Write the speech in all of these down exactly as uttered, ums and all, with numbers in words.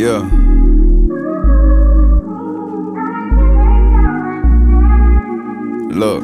Yeah. Look.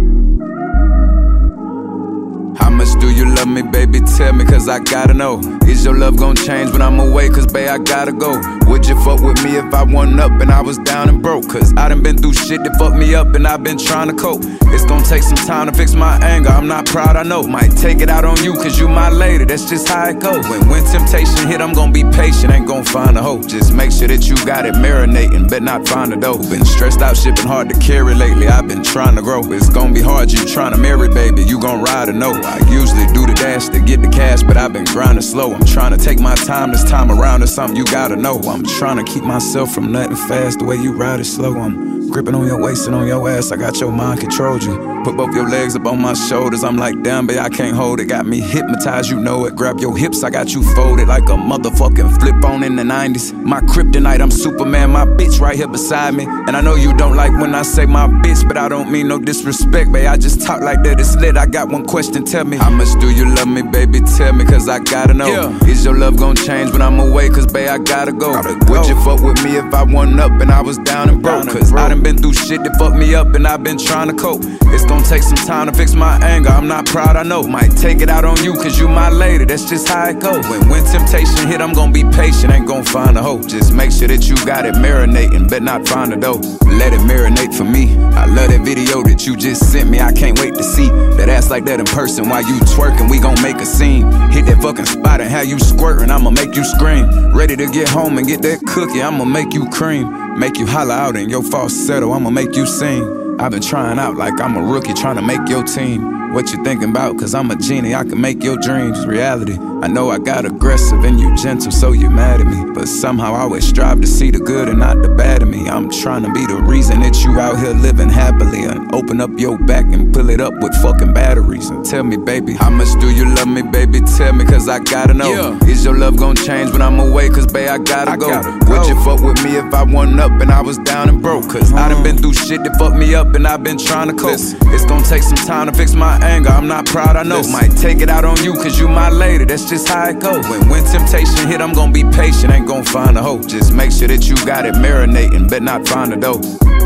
How much do you love me, baby? Tell me, cause I gotta know. Is your love gon' change when I'm away? Cause babe, I gotta go. Would you fuck with me if I wasn't up and I was down and broke? Cause I done been through shit that fucked me up and I've been trying to cope. It's gon' take some time to fix my anger, I'm not proud, I know. Might take it out on you cause you my lady, that's just how it goes. When, when temptation hit, I'm gon' be patient, ain't gon' find a hope. Just make sure that you got it marinating, bet not find a dope. Been stressed out, shit been hard to carry lately, I've been trying to grow. It's gon' be hard, you trying to marry, baby, you gon' ride or no. I usually do the dash to get the cash, but I've been grinding slow. I'm trying to take my time this time around, it's something you gotta know. I'm trying to keep myself from nothing fast, the way you ride it slow. I'm gripping on your waist and on your ass, I got your mind controlled you. Put both your legs up on my shoulders, I'm like, damn, babe, I can't hold it. Got me hypnotized, you know it. Grab your hips, I got you folded like a motherfucking flip on in the nineties. My kryptonite, I'm Superman, my bitch right here beside me. And I know you don't like when I say my bitch, but I don't mean no disrespect, babe. I just talk like that, it's lit. I got one question, tell me, how much do you love me, baby? Tell me, cause I gotta know. Yeah. Is your love gon' change when I'm away? Cause babe, I gotta go. Gotta go. Would you fuck with me if I wasn't up and I was down and broke? Cause I done been through shit that fucked me up and I've been trying to cope. It's gon' take some time to fix my anger, I'm not proud, I know. Might take it out on you cause you my lady, that's just how it goes. When, when temptation hit, I'm gon' be patient, ain't gon' find a hope. Just make sure that you got it marinating, bet not find a dope. Let it marinate for me. I love that video that you just sent me, I can't wait to see that ass like that in person. While you twerking, we gon' make a scene. Hit that fucking spot and have you squirting, I'ma make you scream. Ready to get home and get that cookie, I'ma make you cream. Make you holler out in your falsetto, I'ma make you sing. I've been trying out like I'm a rookie trying to make your team. What you thinking about? Cause I'm a genie, I can make your dreams reality. I know I got aggressive and you gentle, so you mad at me. But somehow I always strive to see the good and not the bad in me. I'm trying to be the reason that you out here living happily. And open up your back and pull it up with fucking batteries. And tell me, baby, how much do you love me, baby? Tell me, cause I gotta know. Yeah. Is your love gon' change when I'm away? Cause babe, I gotta, I go. gotta go. Would you fuck with me if I wasn't up and I was down and broke? Cause uh-huh. I done been through shit that fucked me up and I've been trying to cope. Listen. It's gon' take some time to fix my anger, I'm not proud, I know. Listen. Might take it out on you cause you my lady, that's just how it goes. When, when temptation hit, I'm gon' be patient, ain't gon' find a hope. Just make sure that you got it marinating, bet not find a dope.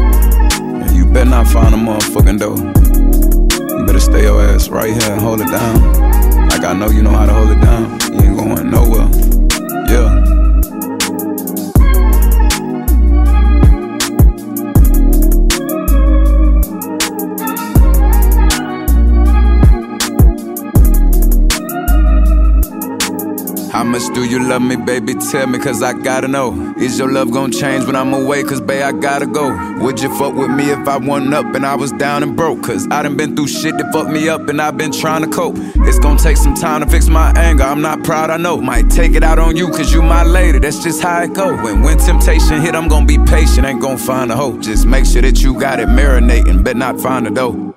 Yeah, you better not find a motherfucking dope. You better stay your ass right here and hold it down. Like I know you know how to hold it down. You ain't going nowhere. Yeah. How much do you love me, baby? Tell me, cause I gotta know. Is your love gon' change when I'm away? Cause babe, I gotta go. Would you fuck with me if I wasn't up and I was down and broke? Cause I done been through shit that fucked me up and I've been trying to cope. It's gon' take some time to fix my anger, I'm not proud, I know. Might take it out on you cause you my lady, that's just how it goes. When, when temptation hit, I'm gon' be patient, ain't gon' find a hope. Just make sure that you got it marinating, bet not find a dope.